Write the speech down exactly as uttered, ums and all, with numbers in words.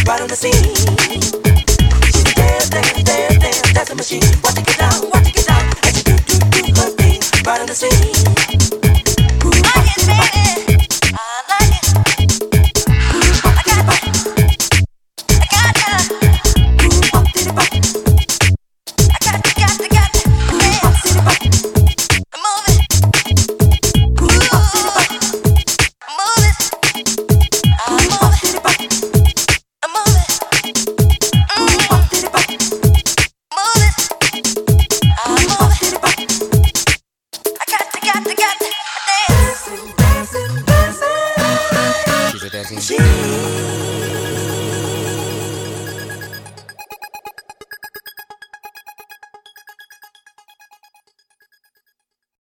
right on the scene. She's a dance, dance, dance, dance, dancing machine. Watch it get down, watch it get down, and she do, do, do her thing right on the scene. Ooh, like it, baby, I like it. Ooh, I got it, I got it. Ooh, pop, did it, pop. I got it, got it, got it. Ooh, pop, did it, pop. I'm moving. Ooh, pop, did it, pop. I'm moving. I'm moving. I'm moving. Mm. Pop, did it, pop. Moving. I'm moving. I got it, got it, got it. Dancing, dancing, dancing. She's a dancing machine.